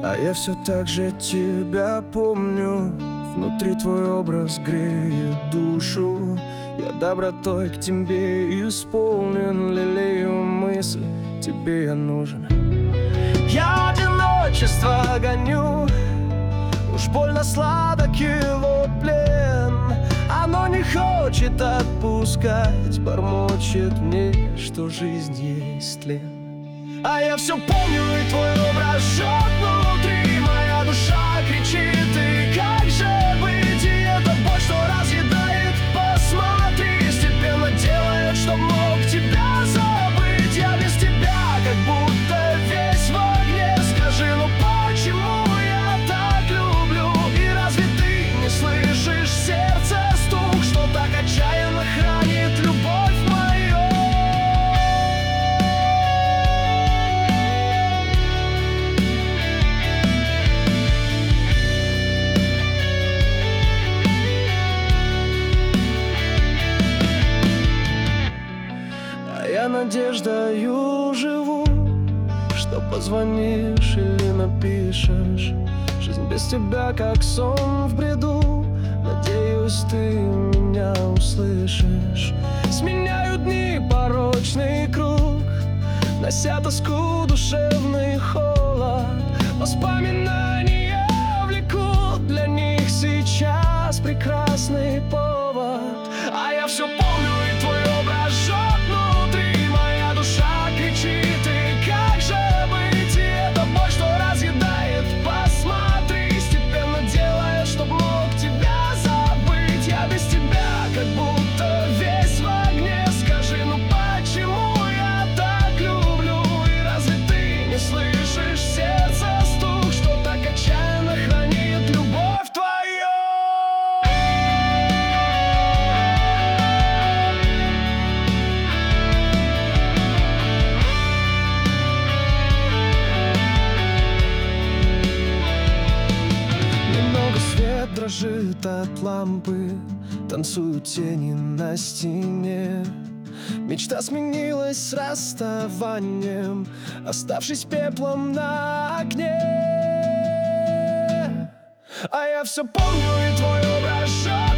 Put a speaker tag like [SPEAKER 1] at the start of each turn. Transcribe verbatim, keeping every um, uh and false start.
[SPEAKER 1] А я все так же тебя помню. Внутри твой образ греет душу. Я добротой к тебе исполнен, лелею мысль, тебе я нужен. Я одиночество гоню, уж больно сладок его плен. Оно не хочет отпускать, бормочет мне, что жизнь есть тлен. А я все помню, и твой образ жжет внутри. Моя душа кричит, и как же быть? И эта боль, что разъедает, посмотри, постепенно делает, что мог тебя забыть. Я без тебя как будто весь в огне. Скажи, ну почему я так люблю? И разве ты не слышишь сердце стук, что так отчаянно хранит любовь мою? Я надеждою живу, что позвонишь или напишешь. Жизнь без тебя как сон в бреду. Надеюсь, ты меня услышишь. Сменяют дни порочный круг, нося тоску, душевный холод. Воспоминания влекут, для них сейчас прекрасный повод. А я все помню, и твой образ жжет внутри. Моя душа кричит, и как же быть? И эта боль, что разъедает, посмотри, постепенно делает, чтоб мог тебя забыть. Я без тебя как будто весь в огне. Скажи, ну почему я так люблю? И разве ты не слышишь сердце стук, что так отчаянно хранит любовь твою? Свет дрожит от лампы, танцуют тени на стене. Мечта сменилась с расставанием, оставшись пеплом на огне. А я все помню, и твой образ жжет